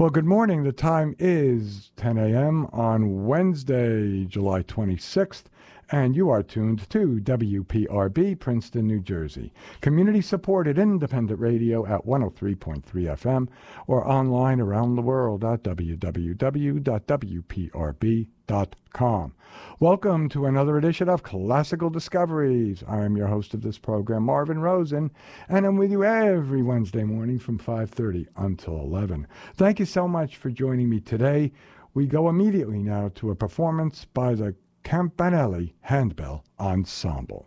Well, good morning. The time is 10 a.m. on Wednesday, July 26th, and you are tuned to WPRB, Princeton, New Jersey. Community-supported independent radio at 103.3 FM or online around the world at www.wprb.com. Welcome to another edition of Classical Discoveries. I am your host of this program, Marvin Rosen, and I'm with you every Wednesday morning from 5:30 until 11. Thank you so much for joining me today. We go immediately now to a performance by the Campanelli Handbell Ensemble.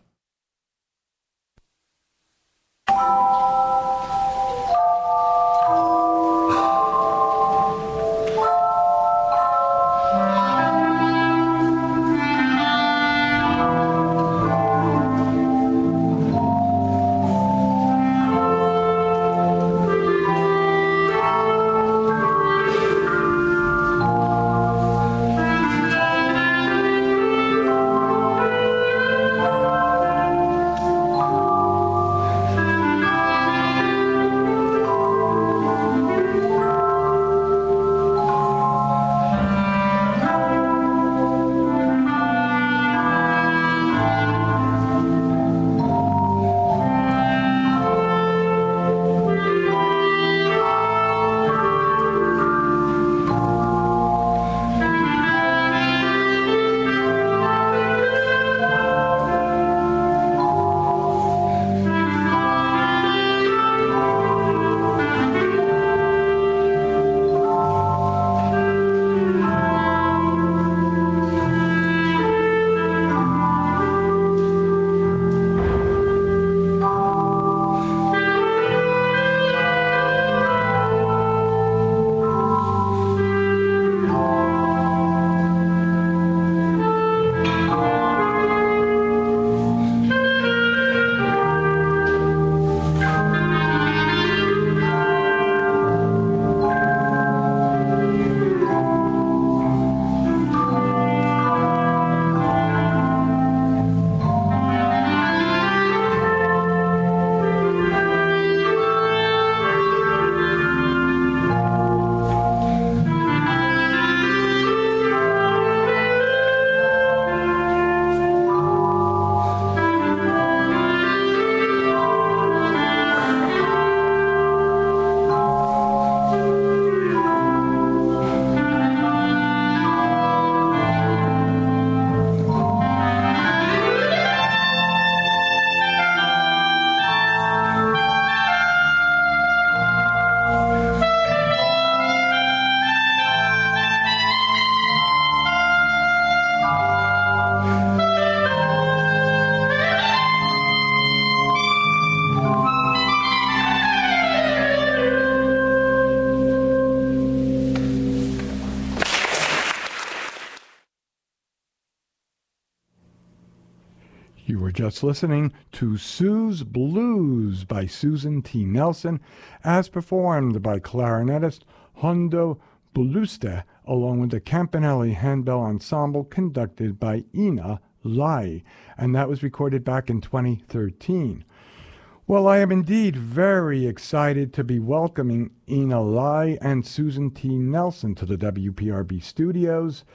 You were just listening to Sue's Blues by Susan T. Nelson, as performed by clarinetist Hondo Buluste, along with the Campanelli Handbell Ensemble conducted by Ina Lai, and that was recorded back in 2013. Well, I am indeed very excited to be welcoming Ina Lai and Susan T. Nelson to the WPRB studios.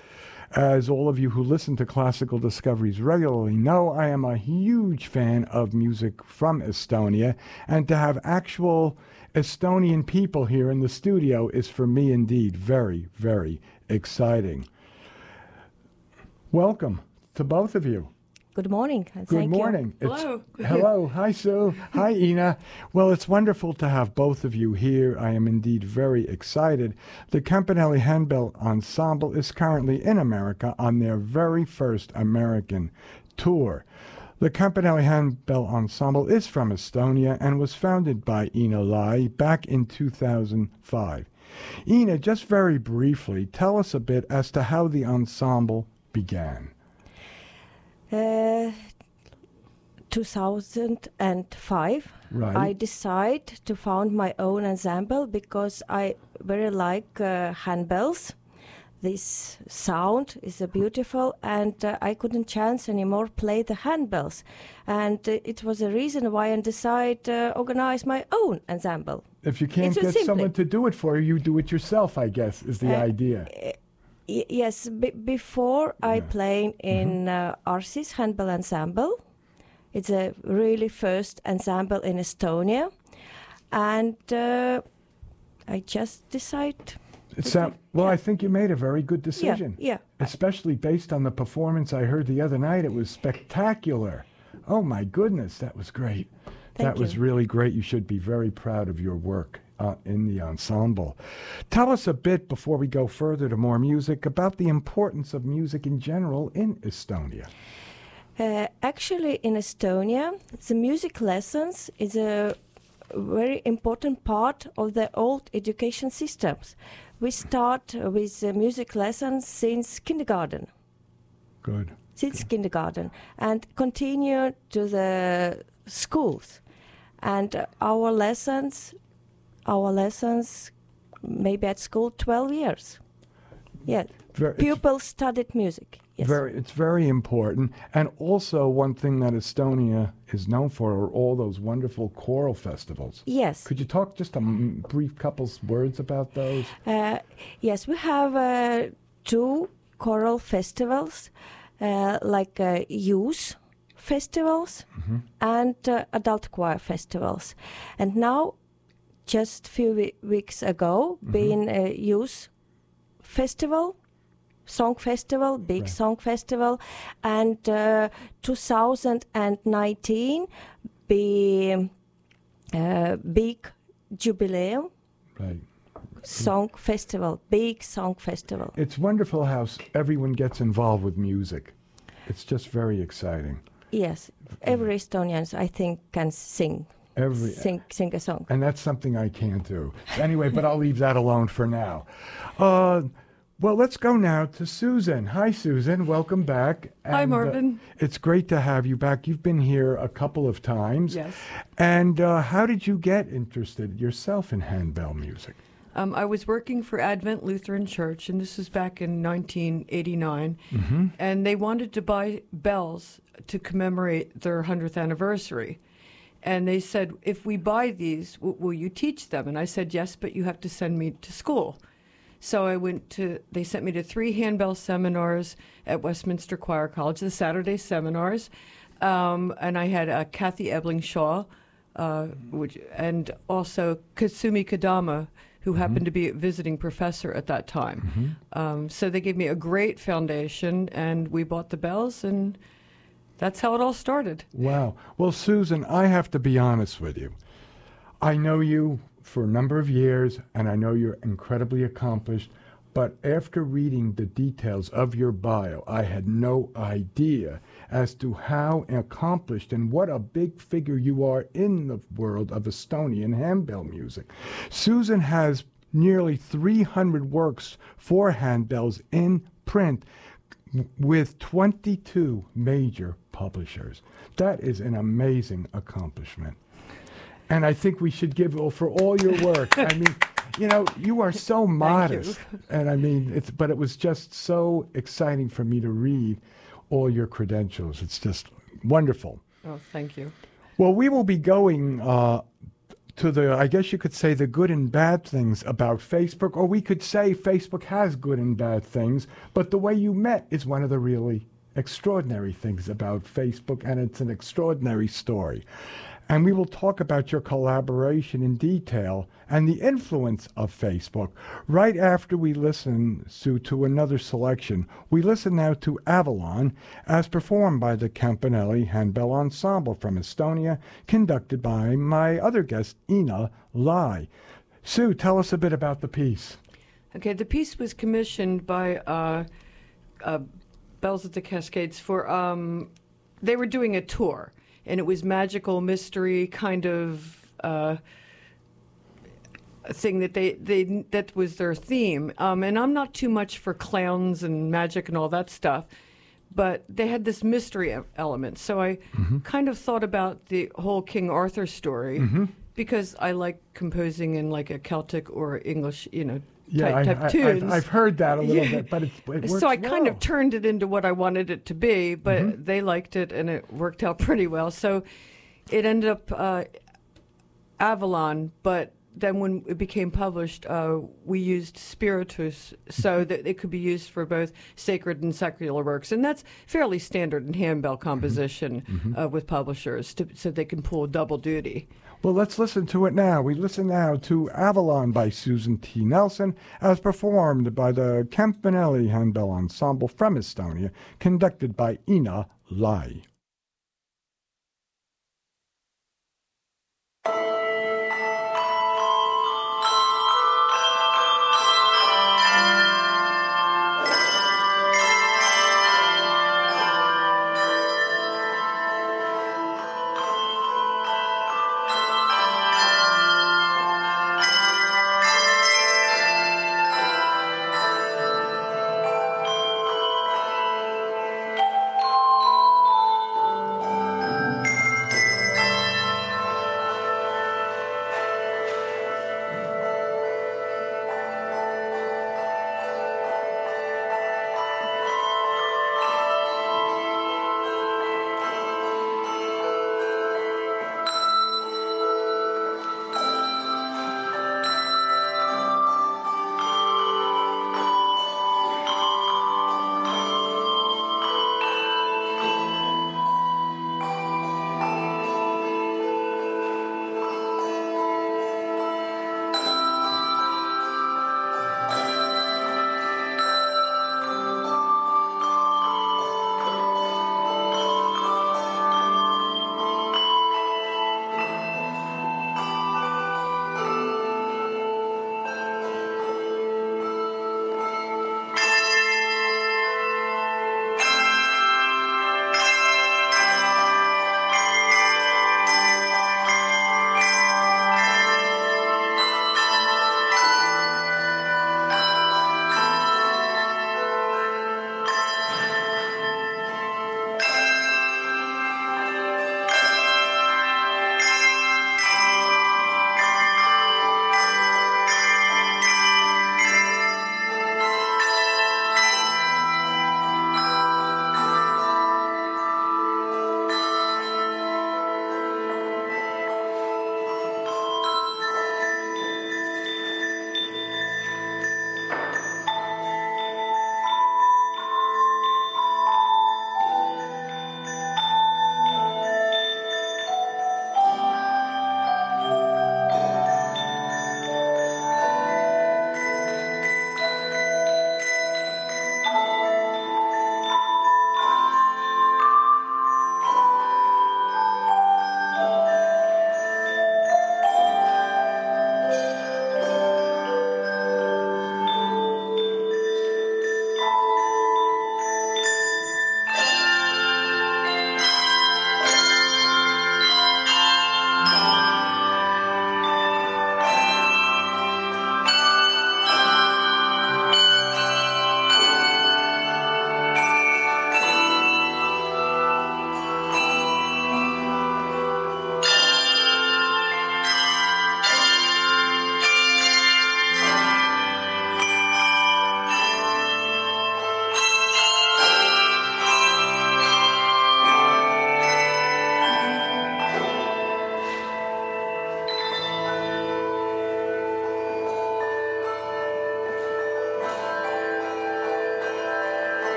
As all of you who listen to Classical Discoveries regularly know, I am a huge fan of music from Estonia, and to have actual Estonian people here in the studio is for me indeed very, very exciting. Welcome to both of you. Good morning. Good morning. Hello. Hello. Hi, Sue. Hi, Ina. Well, it's wonderful to have both of you here. I am indeed very excited. The Campanelli Handbell Ensemble is currently in America on their very first American tour. The Campanelli Handbell Ensemble is from Estonia and was founded by Ina Lai back in 2005. Ina, just very briefly, tell us a bit as to how the ensemble began. 2005, Right. I decided to found my own ensemble because I very like handbells. This sound is beautiful, and I couldn't chance anymore play the handbells. And it was a reason why I decided to organize my own ensemble. If you can't It's get simply- someone to do it for you, you do it yourself, I guess, is the idea. Yes, before I played in Arsis Handbell Ensemble. It's a really first ensemble in Estonia. And I just decided. I think you made a very good decision. Yeah. Especially based on the performance I heard the other night. It was spectacular. Oh, my goodness, that was great. Thank That was you. really great. You should be very proud of your work in the ensemble. Tell us a bit, before we go further to more music, about the importance of music in general in Estonia. Actually, in Estonia, the music lessons is a very important part of the old education systems. We start with music lessons since kindergarten. Good. Since kindergarten, and continue to the schools. And our lessons, maybe at school 12 years. Yeah, pupils studied music. Yes. It's very important. And also one thing that Estonia is known for are all those wonderful choral festivals. Yes. Could you talk just a brief couple words about those? Yes, we have 2 choral festivals, like youth festivals and adult choir festivals. And now, just a few weeks ago, being a youth festival, song festival, big song festival, and 2019 be big jubileum Right. song festival, big song festival. It's wonderful how everyone gets involved with music. It's just very exciting. Yes, every Estonians I think can sing a song. And that's something I can't do. Anyway, but I'll leave that alone for now. Well, let's go now to Susan. Hi, Susan. Welcome back. Hi, Marvin. It's great to have you back. You've been here a couple of times. Yes. And how did you get interested yourself in handbell music? I was working for Advent Lutheran Church, and this was back in 1989, and they wanted to buy bells to commemorate their 100th anniversary. And they said, if we buy these, will you teach them? And I said, yes, but you have to send me to school. So they sent me to 3 handbell seminars at Westminster Choir College, the Saturday seminars. And I had Kathy Ebling-Shaw, and also Kasumi Kadama, who happened to be a visiting professor at that time. So they gave me a great foundation, and we bought the bells, and that's how it all started. Wow. Well, Susan, I have to be honest with you. I know you for a number of years, and I know you're incredibly accomplished, but after reading the details of your bio, I had no idea as to how accomplished and what a big figure you are in the world of Estonian handbell music. Susan has nearly 300 works for handbells in print with 22 major publishers. That is an amazing accomplishment. And I think we should give for all your work. I mean, you are so modest. And I mean, but it was just so exciting for me to read all your credentials. It's just wonderful. Oh, thank you. Well, we will be going to I guess you could say, the good and bad things about Facebook, or we could say Facebook has good and bad things, but the way you met is one of the really extraordinary things about Facebook, and it's an extraordinary story. And we will talk about your collaboration in detail and the influence of Facebook right after we listen to another selection. We listen now to Avalon, as performed by the Campanelli Handbell Ensemble from Estonia, conducted by my other guest, Ina Lai. Sue, tell us a bit about the piece. Okay, the piece was commissioned by Bells at the Cascades for, they were doing a tour. And it was magical mystery kind of thing that that was their theme. And I'm not too much for clowns and magic and all that stuff, but they had this mystery element. So I kind of thought about the whole King Arthur story because I like composing in like a Celtic or English, type tunes. I've heard that a little bit, but it works so I well. kind of turned it into what I wanted it to be, but they liked it, and it worked out pretty well. So it ended up Avalon, but then when it became published, we used spiritus so that it could be used for both sacred and secular works. And that's fairly standard in handbell composition with publishers, so they can pull double duty. Well, let's listen to it now. We listen now to Avalon by Susan T. Nelson, as performed by the Campanelli Handbell Ensemble from Estonia, conducted by Ina Lai.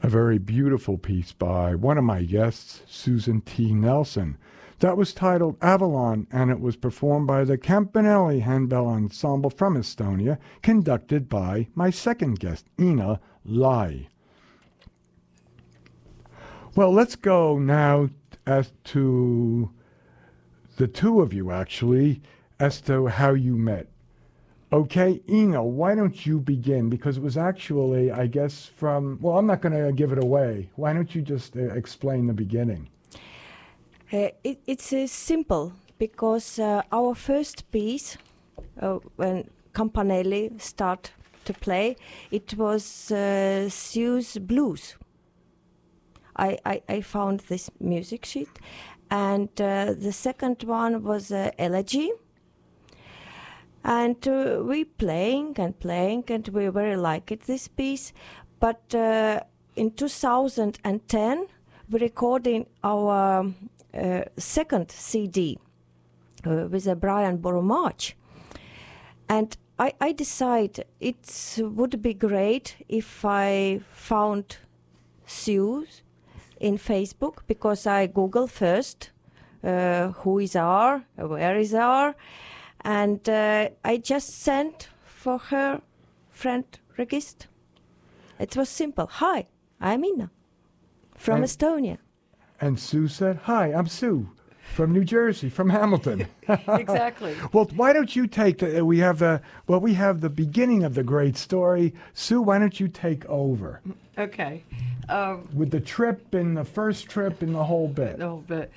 A very beautiful piece by one of my guests, Susan T. Nelson. That was titled Avalon, and it was performed by the Campanelli Handbell Ensemble from Estonia, conducted by my second guest, Ina Lai. Well, let's go now as to the two of you, actually, as to how you met. Okay, Ina, why don't you begin? Because it was actually, I guess, from, well, I'm not going to give it away. Why don't you just explain the beginning? It's simple, because our first piece, when Campanelli started to play, it was Sue's Blues. I found this music sheet. And the second one was Elegy. And we playing, and we very liked this piece. But in 2010, we recorded our second CD with Brian Boromage. And I decided it would be great if I found Sue in Facebook, because I Google first who is R, where is R, and I just sent for her friend request. It was simple. Hi, I'm Ina from Estonia. And Sue said, hi, I'm Sue from New Jersey, from Hamilton. Exactly. Well, why don't you take, we have the beginning of the great story. Sue, why don't you take over? Okay. With the trip and the first trip and the whole bit. The whole bit.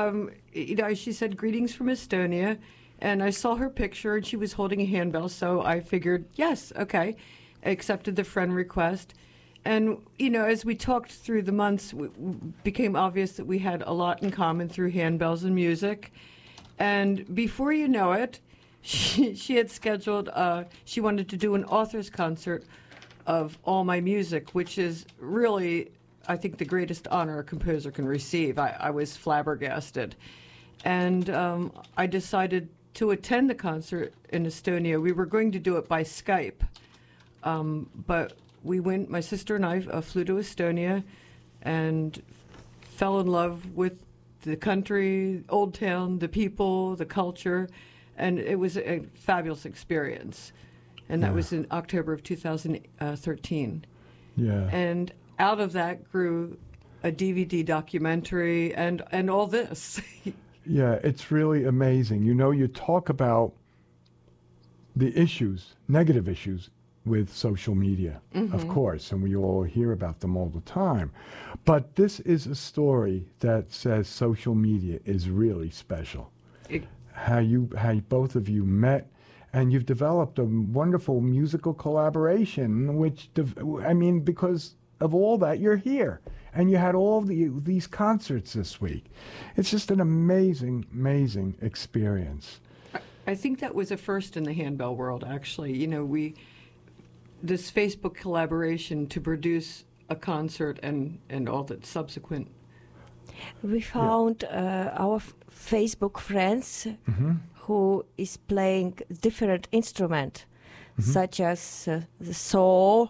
She said, greetings from Estonia. And I saw her picture, and she was holding a handbell. So I figured, yes, okay. I accepted the friend request. And, as we talked through the months, it became obvious that we had a lot in common through handbells and music. And before you know it, she had scheduled, she wanted to do an author's concert of all my music, which is really, I think, the greatest honor a composer can receive. I was flabbergasted. And I decided to attend the concert in Estonia. We were going to do it by Skype, but we went, my sister and I flew to Estonia and fell in love with the country, Old Town, the people, the culture, and it was a fabulous experience. And that was in October of 2013. Yeah. And out of that grew a DVD documentary and all this. Yeah, it's really amazing. You talk about the issues, negative issues, with social media, of course, and we all hear about them all the time. But this is a story that says social media is really special. How both of you met, and you've developed a wonderful musical collaboration, which, because of all that, you're here. And you had all these concerts this week. It's just an amazing, amazing experience. I think that was a first in the handbell world, actually. This Facebook collaboration to produce a concert and all that subsequent. We found our Facebook friends who is playing different instrument, such as the saw.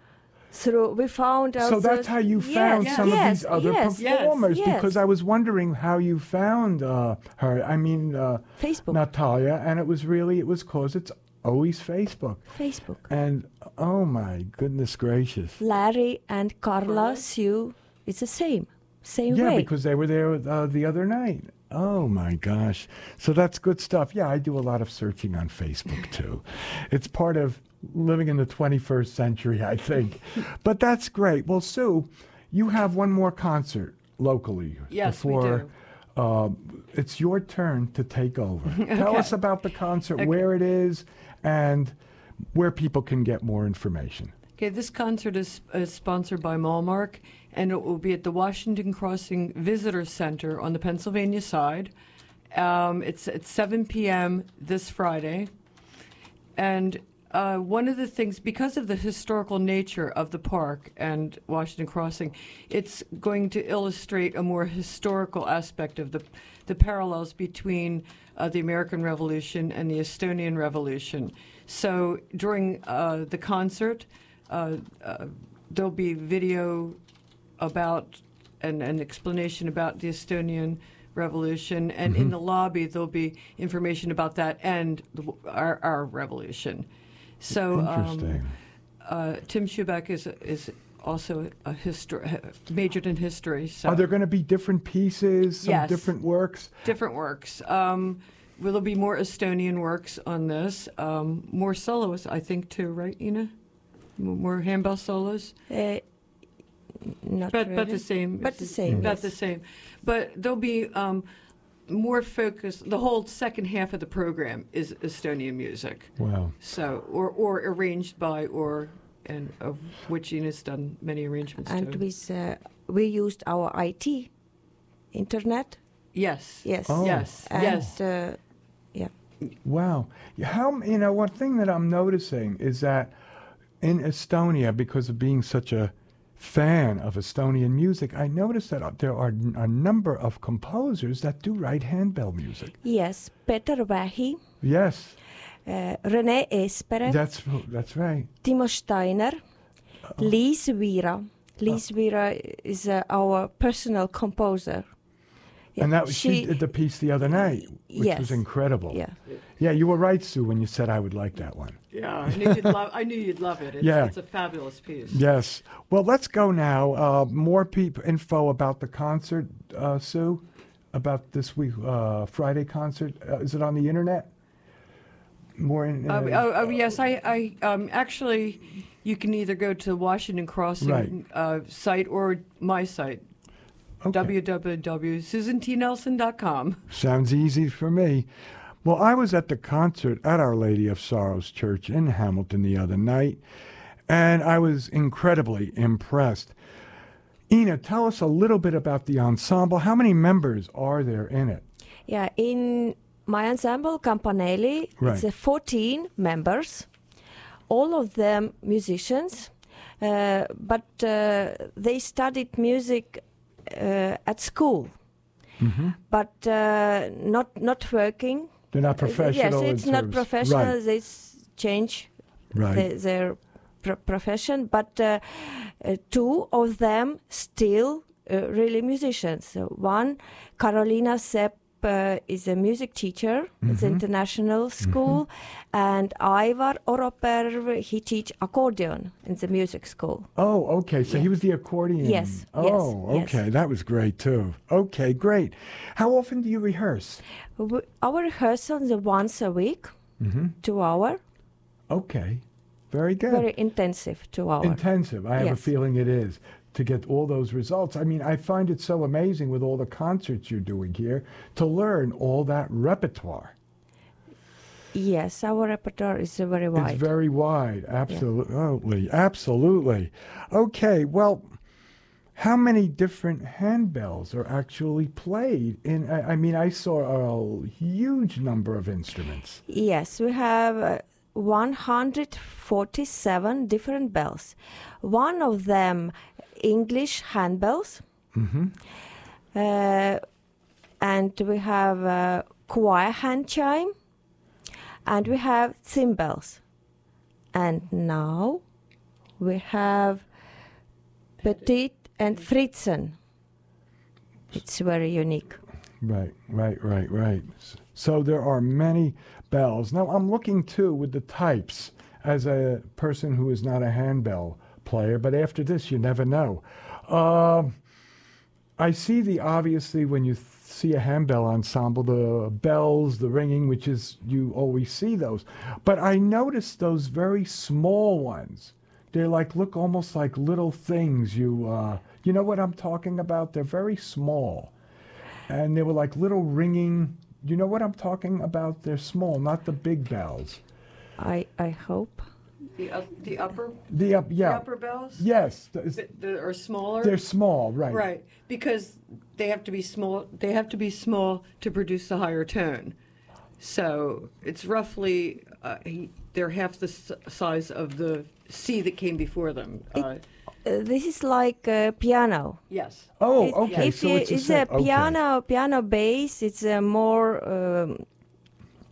We found out. So that's how you found some of these other performers, because I was wondering how you found her. Facebook. Natalia, and it was because it's always Facebook. Facebook. And oh my goodness gracious. Larry and Carla Sue, it's the same way. Yeah, because they were there the other night. Oh my gosh. So that's good stuff. Yeah, I do a lot of searching on Facebook too. It's part of living in the 21st century, I think. But that's great. Well, Sue, you have one more concert locally. Yes, we do. It's your turn to take over. Tell us about the concert, where it is, and where people can get more information. Okay, this concert is sponsored by Malmark, and it will be at the Washington Crossing Visitor Center on the Pennsylvania side. It's at 7 p.m. this Friday. And one of the things, because of the historical nature of the park and Washington Crossing, it's going to illustrate a more historical aspect of the parallels between the American Revolution and the Estonian Revolution. So during the concert, there'll be video about an explanation about the Estonian Revolution, and in the lobby there'll be information about that and our revolution. So Interesting. Tim Schuback is also majored in history. So Are there going to be different pieces, some Yes. different works? different works. There'll be more Estonian works on this. More solos, I think, too, right, Ina? More handbell solos. Not But really. the same. But the same, But yes. the same. But there'll be more focus. The whole second half of the program is Estonian music. Wow. So, or arranged by, and of which Ina's done many arrangements And to. we used our IT, internet. Yes. Yes. Oh. Yes. And, Yes. yeah. Wow. One thing that I'm noticing is that in Estonia, because of being such a fan of Estonian music, I noticed that there are a number of composers that do write handbell music. Yes. Peter Vähi, Yes, Rene Eespere, that's right. Timo Steiner, Liis Viira. Liis Viira is our personal composer. Yeah, And she did the piece the other night, which Yes. was incredible. Yeah. Yeah, you were right, Sue, when you said I would like that one. Yeah. I knew you'd love it. Yeah. It's a fabulous piece. Yes. Well, let's go now. More info about the concert, Sue, about this week Friday concert. Is it on the internet? More in. Yes. I actually, you can either go to the Washington Crossing site or my site, Okay. www.susantnelson.com. Sounds easy for me. Well, I was at the concert at Our Lady of Sorrows Church in Hamilton the other night, and I was incredibly impressed. Ina, tell us a little bit about the ensemble. How many members are there in it? Yeah, in my ensemble, Campanelli, Right. it's 14 members, all of them musicians, but they studied music at school, but not working. They're not professional. Yes, it's not professional. Right. They change Right. their profession, but two of them still really musicians. So one, Carolina Sepp, is a music teacher. It's an international school, and Aivar Oroper, he teach accordion in the music school. Oh, okay. So he was the accordion. Yes, Oh, yes, okay. yes. That was great too. Okay, great. How often do you rehearse? Our rehearsal is once a week, 2 hours. Okay. Very good. Very intensive 2 hours. Intensive. I have a Yes. feeling it is to get all those results. I mean, I find it so amazing with all the concerts you're doing here to learn all that repertoire. Yes, our repertoire is very wide. It's very wide. Absolutely. Absolutely. Okay. Well, how many different handbells are actually played in? I mean, I saw a huge number of instruments. Yes, we have 147 different bells. One of them English handbells. And we have choir hand chime. And we have cymbals. And now we have Petit and Fritzen. It's very unique. Right. So there are many bells. Now I'm looking too with the types as a person who is not a handbell player, but after this you never know. I see obviously when you see a handbell ensemble, the bells, the ringing, which is, you always see those. But I noticed those very small ones. They're look almost like little things. You know what I'm talking about? They're very small. And they were like little ringing. You know what I'm talking about? They're small, not the big bells. I hope. The upper The upper bells. Yes, That are smaller. they're small, right? Right, because they have to be small. They have to be small to produce the higher tone. So it's roughly they're half the size of the C that came before them. This is like a piano. Yes. Oh, okay. If So it's a it's set. a piano bass, it's a more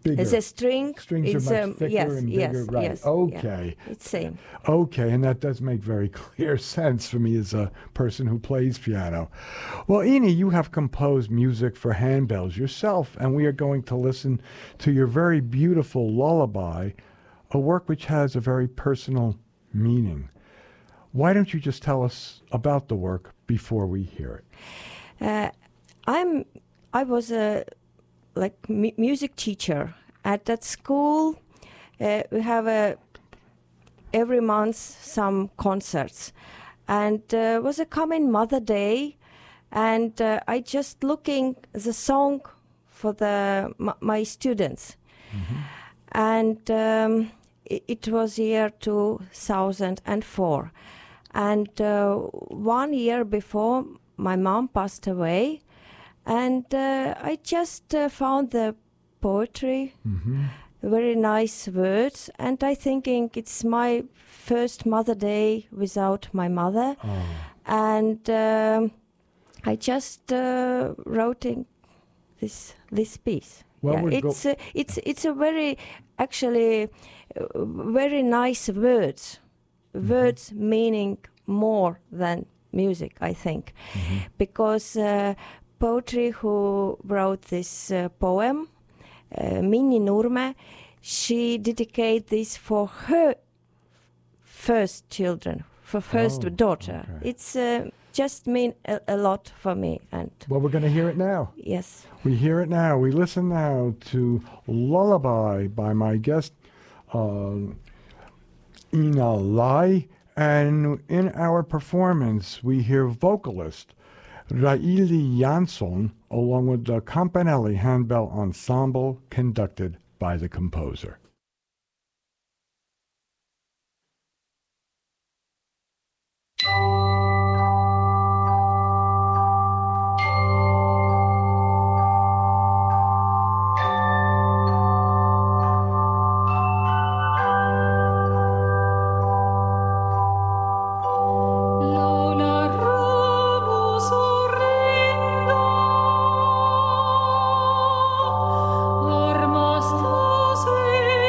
bigger. As a string, Strings it's are much thicker yes, and yes, bigger. Right. yes. Okay. Yeah, it's same. Okay, and that does make very clear sense for me as a person who plays piano. Well, Ina, you have composed music for handbells yourself, and we are going to listen to your very beautiful lullaby, a work which has a very personal meaning. Why don't you just tell us about the work before we hear it? I was a music teacher at that school. We have every month some concerts, and was a coming Mother Day, and I just looking the song for my students, and it was year 2004, and 1 year before my mom passed away, and I just found the poetry, very nice words, and I thinking it's my first Mother Day without my mother, and I just wrote in this piece. Well, yeah, it's a very actually very nice words, words meaning more than music, I think, because poetry who wrote this poem, Minni Nurme, she dedicated this for her first children, for first daughter. Okay. It's just mean a lot for me. And Well, we're going to hear it now. yes. We hear it now. We listen now to Lullaby by my guest, Ina Lai. And in our performance, we hear vocalist Raili Jansson along with the Campanelli Handbell Ensemble conducted by the composer. Armastus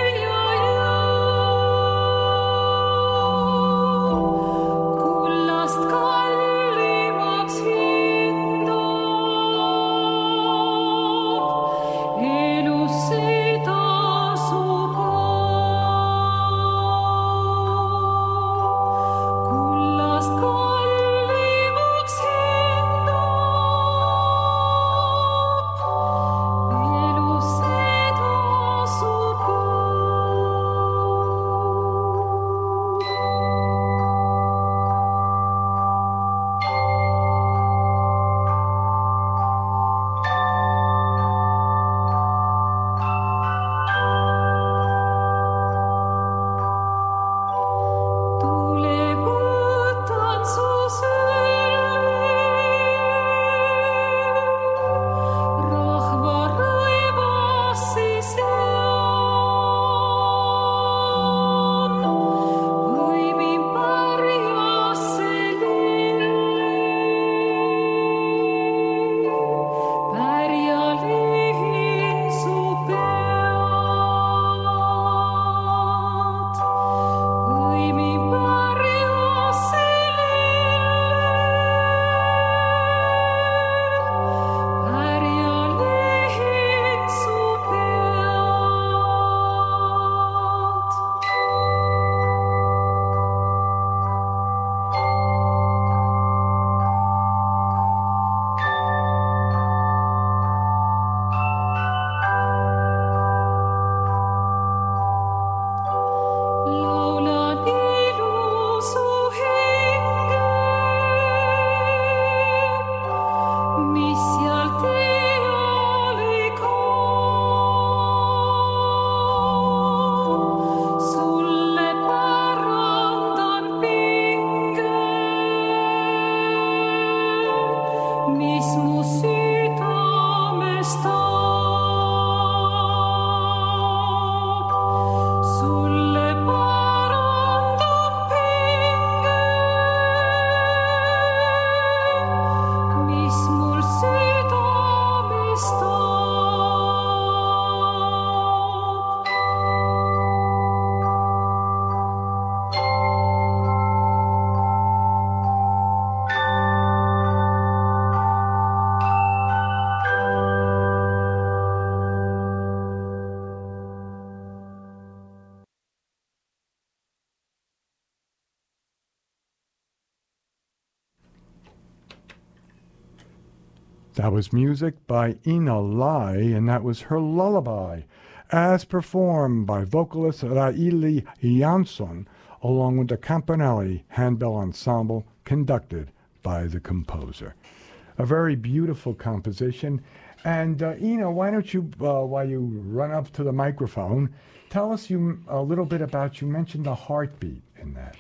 That was music by Ina Lai, and that was her lullaby, as performed by vocalist Raili Jansson, along with the Campanelli Handbell Ensemble, conducted by the composer. A very beautiful composition. And Ina, why don't you, while you run up to the microphone, tell us a little bit about, you mentioned the heartbeat in that.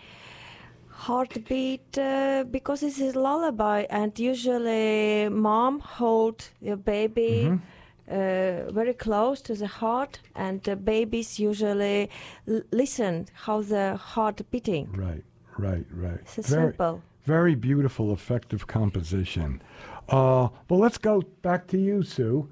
Heartbeat, because it's a lullaby, and usually mom hold your baby very close to the heart, and the babies usually listen how the heart beating. Right. It's simple. Very beautiful, effective composition. Well, let's go back to you, Sue.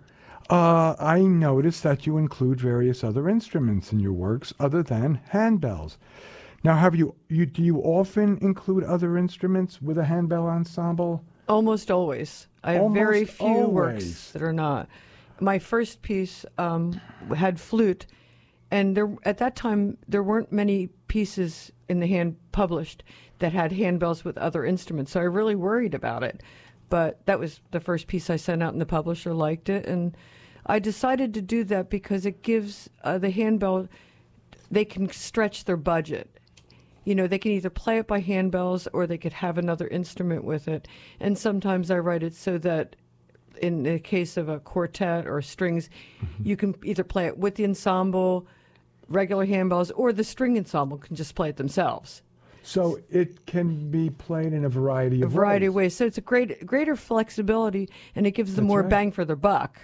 I noticed that you include various other instruments in your works other than handbells. Now, do you often include other instruments with a handbell ensemble? Almost always. I have very few works that are not. My first piece had flute, and at that time there weren't many pieces in the hand published that had handbells with other instruments, so I really worried about it. But that was the first piece I sent out, and the publisher liked it, and I decided to do that because it gives the handbell, they can stretch their budget. You know, they can either play it by handbells or they could have another instrument with it. And sometimes I write it so that in the case of a quartet or strings, you can either play it with the ensemble, regular handbells, or the string ensemble can just play it themselves. So it can be played in a variety of ways. So it's a greater flexibility, and it gives them more bang for their buck.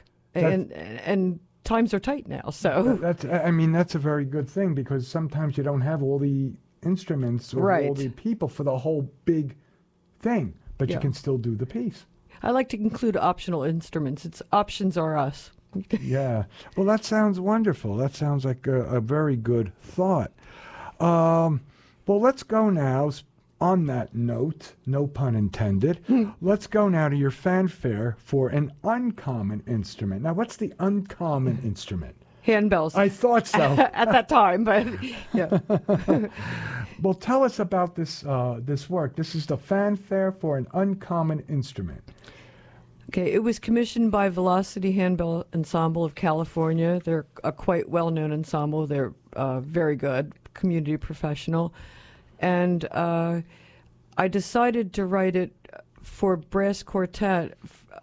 And times are tight now, so that's a very good thing, because sometimes you don't have all the instruments or all the people for the whole big thing, but you can still do the piece. I like to include optional instruments. Options are us. Yeah. Well, that sounds wonderful. That sounds like a very good thought. Well, let's go now. On that note, no pun intended, let's go now to your fanfare for an uncommon instrument. Now, what's the uncommon instrument? Handbells. I thought so. At that time, but yeah. Well, tell us about this work. This is the fanfare for an uncommon instrument. Okay, it was commissioned by Velocity Handbell Ensemble of California. They're a quite well-known ensemble. They're very good, community professional. And I decided to write it for brass quartet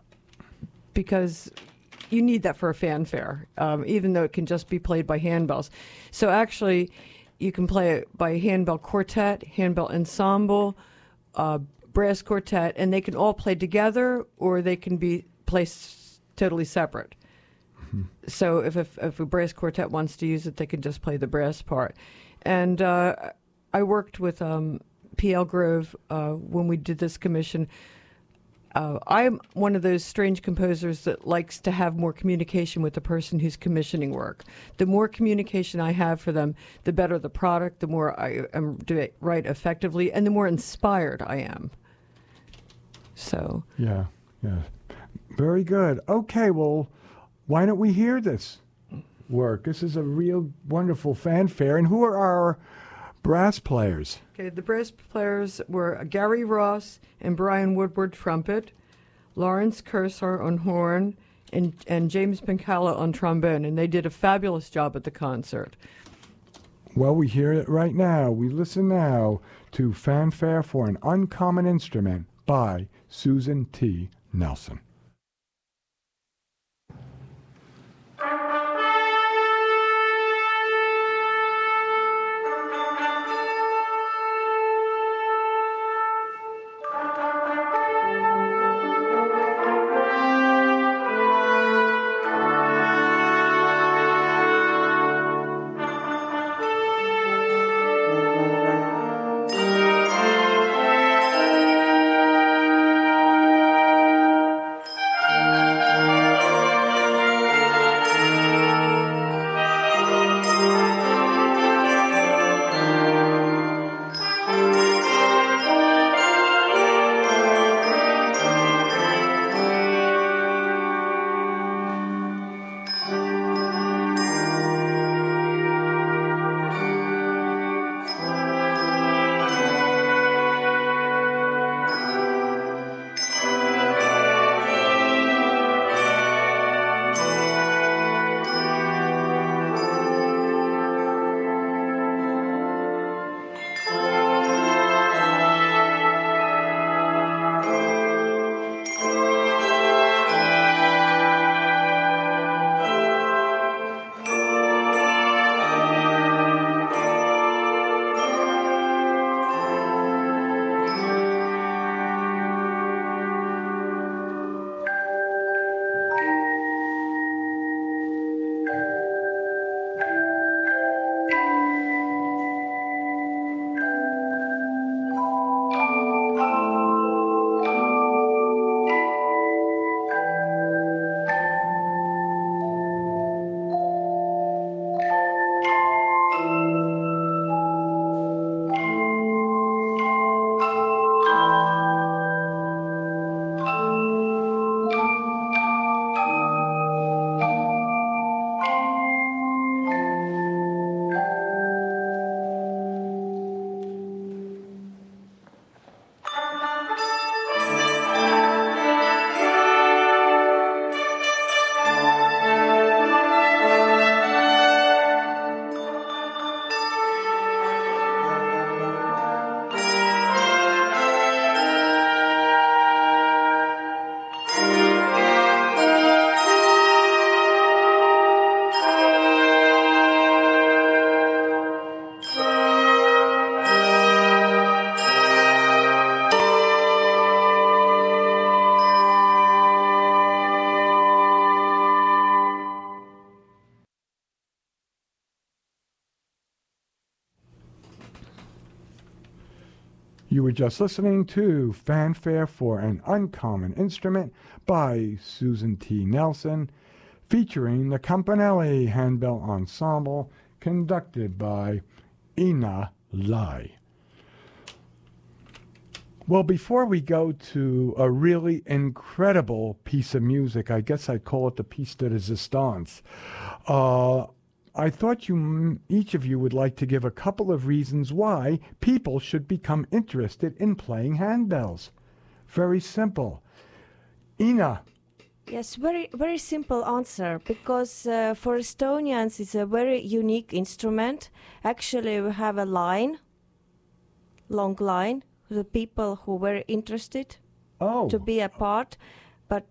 because you need that for a fanfare, even though it can just be played by handbells. So actually, you can play it by handbell quartet, handbell ensemble, brass quartet, and they can all play together, or they can be placed totally separate. Mm-hmm. So if a brass quartet wants to use it, they can just play the brass part. And I worked with P.L. Grove when we did this commission. I'm one of those strange composers that likes to have more communication with the person who's commissioning work. The more communication I have for them, the better the product, the more I do it right effectively, and the more inspired I am. So yeah, very good. Okay, well, why don't we hear this work? This is a real wonderful fanfare. And who are our brass players? Okay, the brass players were Gary Ross and Brian Woodward trumpet, Lawrence Cursor on horn, and James Pincala on trombone, and they did a fabulous job at the concert. Well, we hear it right now. We listen now to Fanfare for an Uncommon Instrument by Susan T. Nelson. You were just listening to Fanfare for an Uncommon Instrument by Susan T. Nelson, featuring the Campanelli Handbell Ensemble, conducted by Ina Lai. Well, before we go to a really incredible piece of music, I guess I'd call it the piece de resistance, I thought each of you would like to give a couple of reasons why people should become interested in playing handbells. Very simple. Ina. Yes, very simple answer, because for Estonians it's a very unique instrument. Actually, we have a long line, the people who were interested to be a part, but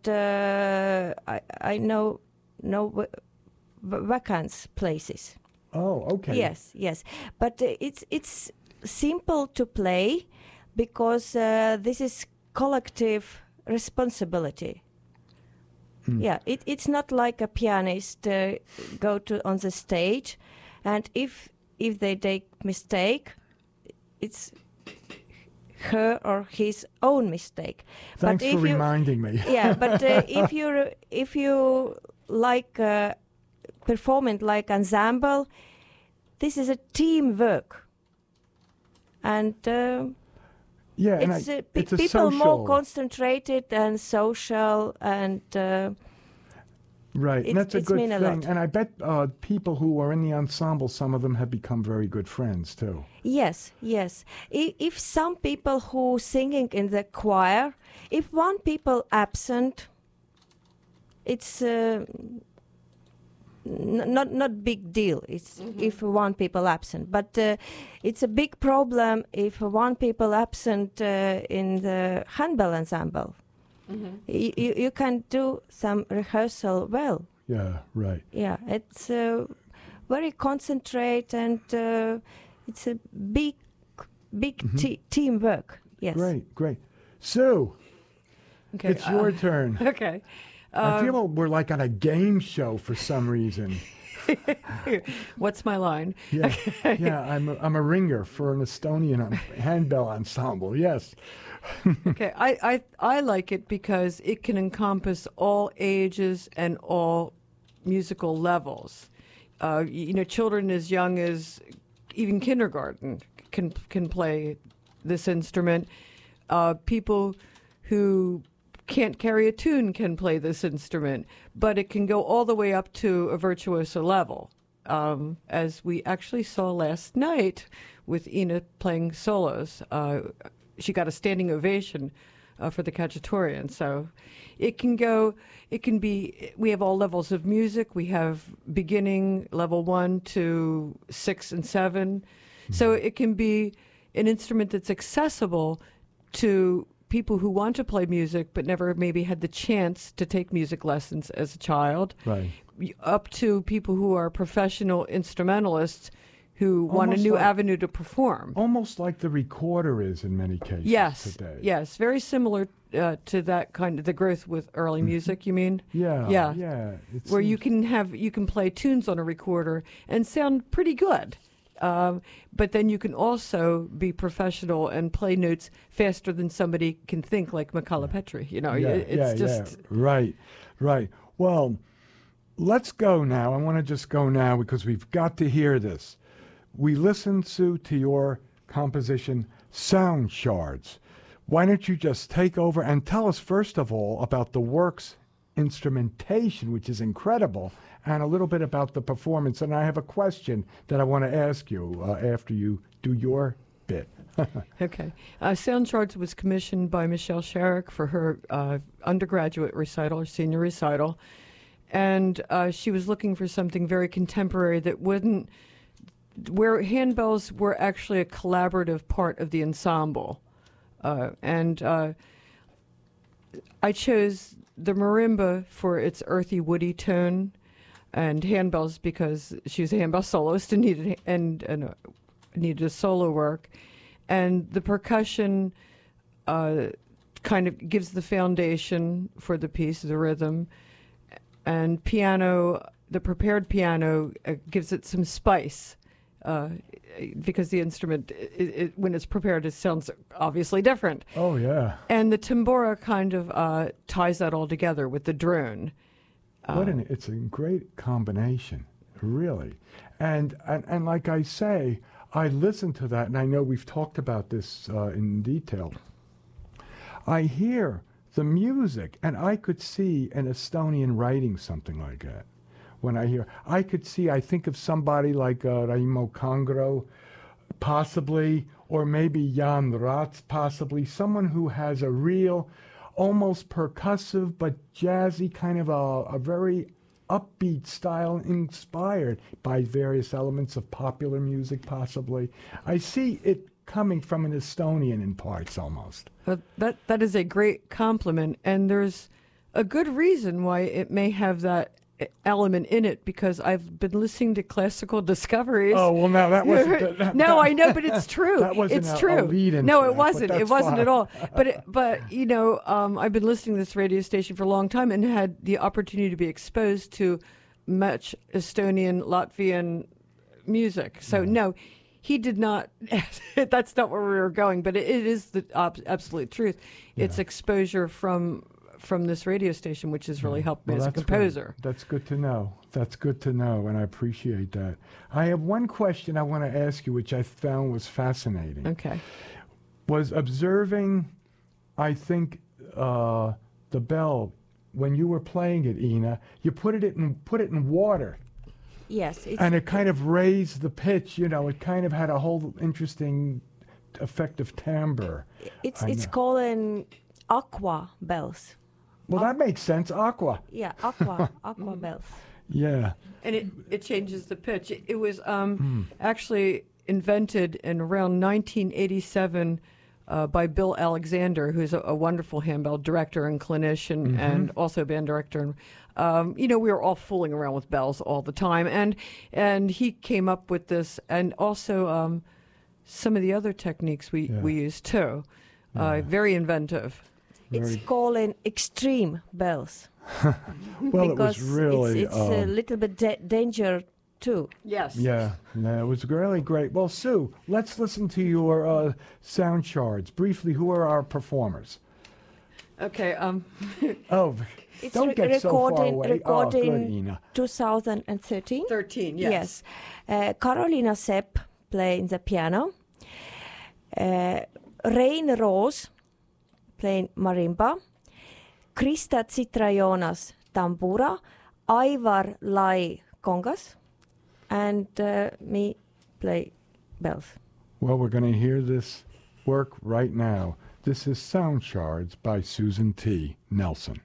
I know no vacant places. Oh, okay. Yes, but it's simple to play because this is collective responsibility. Yeah, it's not like a pianist go to on the stage, and if they take mistake, it's her or his own mistake. Thanks for reminding me. Yeah, but if you like performing like ensemble, this is a teamwork, and it's people social. more concentrated and social, and right, and that's a good thing. Lot. And I bet people who are in the ensemble, some of them have become very good friends too. Yes. If some people who singing in the choir, if one people absent, it's not big deal. It's if one people absent, but it's a big problem if one people absent in the handbell ensemble. You can do some rehearsal well. Yeah, right. Yeah, it's very concentrate, and it's a big teamwork. Yes. Great. Sue, Okay, it's your turn. Okay. I feel we're like on a game show for some reason. What's my line? Yeah, I'm a ringer for an Estonian handbell ensemble. Yes. Okay, I like it because it can encompass all ages and all musical levels. Children as young as even kindergarten can play this instrument. People who can't carry a tune can play this instrument, but it can go all the way up to a virtuoso level, as we actually saw last night with Ina playing solos. She got a standing ovation for the Cacciatorian. So it can be, we have all levels of music. We have beginning level 1 to 6 and 7. So it can be an instrument that's accessible to people who want to play music but never maybe had the chance to take music lessons as a child, right, up to people who are professional instrumentalists who want a new avenue to perform. Almost like the recorder is in many cases today. Yes, very similar to that kind of the growth with early music, you mean? Yeah. Where you can play tunes on a recorder and sound pretty good. But then you can also be professional and play notes faster than somebody can think, like Michala Petri. Right. Well, let's go now. I want to just go now because we've got to hear this. We listened, Sue, to your composition, Sound Shards. Why don't you just take over and tell us, first of all, about the work's instrumentation, which is incredible, and a little bit about the performance. And I have a question that I want to ask you after you do your bit. Okay. Sound Shards was commissioned by Michelle Sharrock for her undergraduate recital, or senior recital. And she was looking for something very contemporary that wouldn't, where handbells were actually a collaborative part of the ensemble. And I chose the marimba for its earthy, woody tone, and handbells because she was a handbell soloist and needed a solo work, and the percussion kind of gives the foundation for the piece, the rhythm, and piano, the prepared piano gives it some spice because the instrument, when it's prepared, it sounds obviously different. Oh, yeah. And the tambura kind of ties that all together with the drone. It's a great combination, really. And like I say, I listen to that, and I know we've talked about this in detail. I hear the music, and I could see an Estonian writing something like that. When I think of somebody like Raimo Kangro, possibly, or maybe Jan Rats, possibly, someone who has a real, almost percussive but jazzy kind of a very upbeat style inspired by various elements of popular music, possibly. I see it coming from an Estonian in parts almost. That is a great compliment, and there's a good reason why it may have that element in it, because I've been listening to classical discoveries. Oh, well, now that wasn't... No, I know, but it's true. That wasn't it's true. A lead into no, it that, wasn't. It wasn't fine. at all. But you know, I've been listening to this radio station for a long time and had the opportunity to be exposed to much Estonian, Latvian music. So no, he did not. That's not where we were going. But it is the absolute truth. Yeah. It's exposure from this radio station, which has really helped me as a composer. Great. That's good to know. That's good to know, and I appreciate that. I have one question I want to ask you, which I found was fascinating. Okay. Was observing, I think, the bell when you were playing it, Ina. You put it in water. Yes. And it kind of raised the pitch. You know, it kind of had a whole interesting effect of timbre. It's called an aqua bells. Well, that makes sense. Aqua. Yeah, aqua bells. Yeah. And it changes the pitch. It was actually invented in around 1987 by Bill Alexander, who's a wonderful handbell director and clinician, and also band director. You know, we were all fooling around with bells all the time, and he came up with this, and also some of the other techniques we use too. Very inventive. It's called an extreme bells. Well, it was really... It's a little bit danger, too. Yes. Yeah, it was really great. Well, Sue, let's listen to your sound shards. Briefly, who are our performers? Okay. It's don't get so far away. Recording Good, Ina. 2013. 13, yes. Carolina Sepp playing the piano. Rein Roos playing marimba, Krista Tsitrajonas tambura, Aivar Lai congas, and me play bells. Well, we're going to hear this work right now. This is Sound Shards by Susan T. Nelson.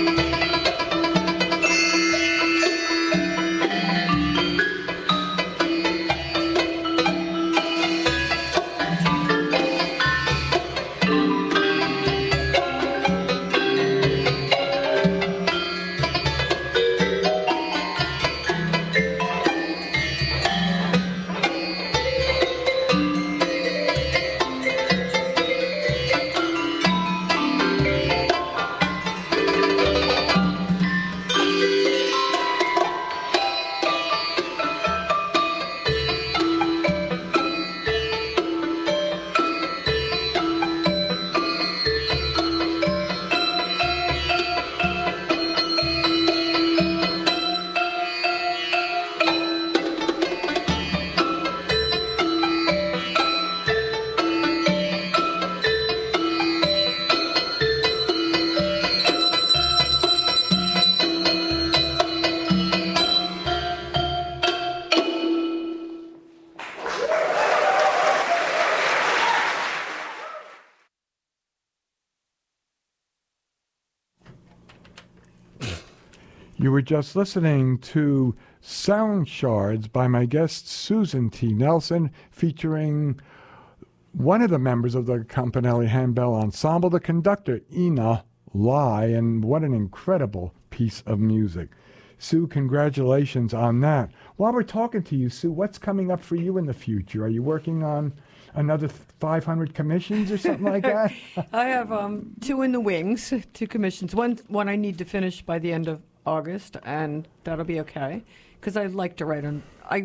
You were just listening to Sound Shards by my guest Susan T. Nelson, featuring one of the members of the Campanelli Handbell Ensemble, the conductor Ina Lai, and what an incredible piece of music. Sue, congratulations on that. While we're talking to you, Sue, what's coming up for you in the future? Are you working on another 500 commissions or something like that? I have 2 in the wings, 2 commissions. One I need to finish by the end of August, and that'll be okay, because I like to write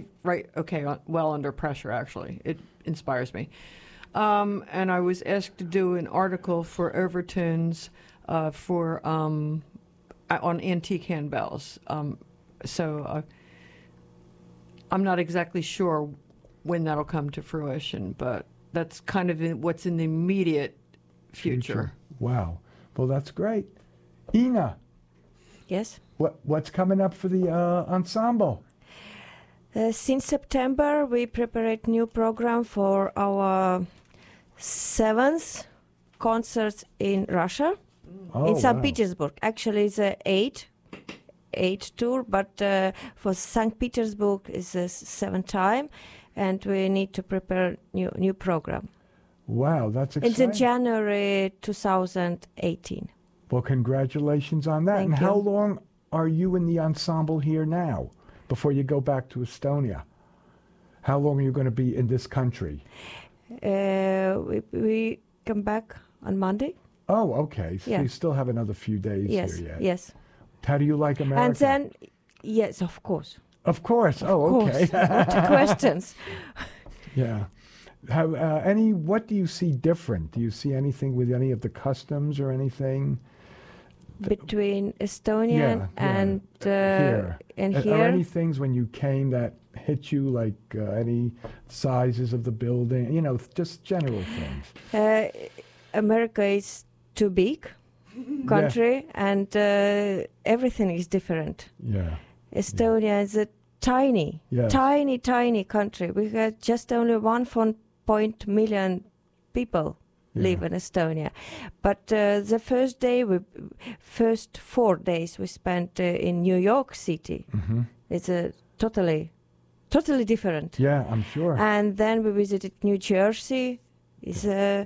well under pressure. Actually, it inspires me. And I was asked to do an article for Overtones on antique handbells. So I'm not exactly sure when that'll come to fruition, but that's kind of what's in the immediate future. Wow. Well, that's great. Ina. Yes. What's coming up for the ensemble? Since September, we prepare a new program for our 7th concerts in Russia, in St. Petersburg. Actually, it's a 8 tour, but for St. Petersburg is the 7th time, and we need to prepare new program. Wow, that's exciting. It's in January 2018. Well, congratulations on that. Thank and you. How long are you in the ensemble here now before you go back to Estonia? How long are you going to be in this country? We come back on Monday. Oh, okay. So Yeah. you still have another few days here yet. Yes. How do you like America? And then, yes, of course. Of course. Oh, Of course. okay. What questions? Yeah. What do you see different? Do you see anything with any of the customs or anything? Between Estonian and here. and Are here. any things when you came that hit you, like any sizes of the building? You know, just general things. America is too big country, and everything is different. Yeah. Estonia is a tiny country. We have just only 1.1 million people live in Estonia. But the first 4 days we spent in New York City. Mm-hmm. It's a totally different. Yeah, I'm sure. And then we visited New Jersey. It's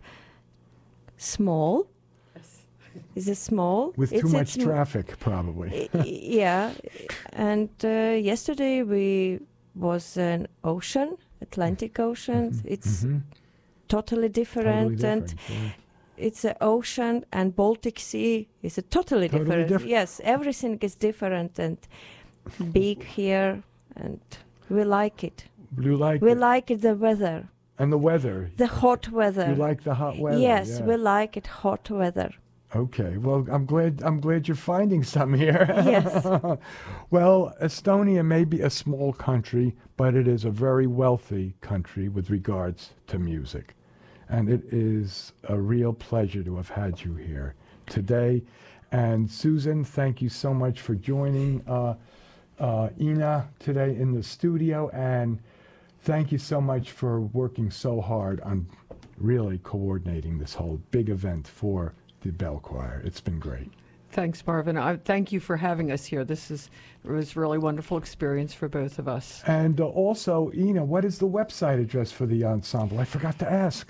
small. It's a small. With too much traffic, probably. Yeah. And yesterday we was an ocean, Atlantic Ocean. Mm-hmm. It's totally different. And it's an ocean, and Baltic Sea is a totally different. Yes, everything is different and big here, and we like it. You like we it? like it, the weather. And the weather. The hot weather. You like the hot weather? Yes, yeah. we like it, hot weather. Okay, well, I'm glad you're finding some here. Yes. Well, Estonia may be a small country, but it is a very wealthy country with regards to music. And it is a real pleasure to have had you here today. And Susan, thank you so much for joining Ina today in the studio. And thank you so much for working so hard on really coordinating this whole big event for the Bell Choir. It's been great. Thanks, Marvin. Thank you for having us here. It was really wonderful experience for both of us. And also, Ina, what is the website address for the ensemble? I forgot to ask.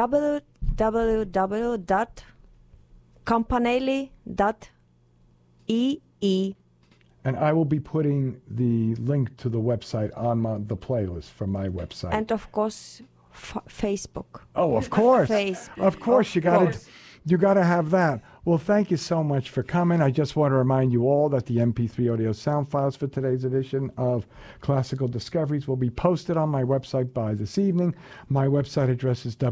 www.campanelli.ee. And I will be putting the link to the website on the playlist from my website. And of course, Facebook. Oh, of course. Facebook. Of course, you got to have that. Well, thank you so much for coming. I just want to remind you all that the MP3 audio sound files for today's edition of Classical Discoveries will be posted on my website by this evening. My website address is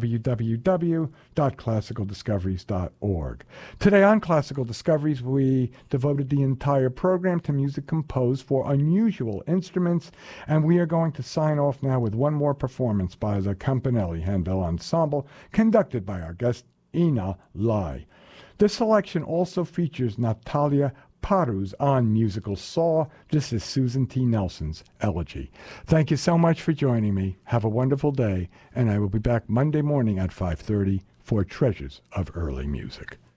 www.classicaldiscoveries.org. Today on Classical Discoveries, we devoted the entire program to music composed for unusual instruments, and we are going to sign off now with one more performance by the Campanelli Handbell Ensemble, conducted by our guest, Ina Lai. This selection also features Natalia Parus on musical saw. This is Susan T. Nelson's Elegy. Thank you so much for joining me. Have a wonderful day, and I will be back Monday morning at 5:30 for Treasures of Early Music.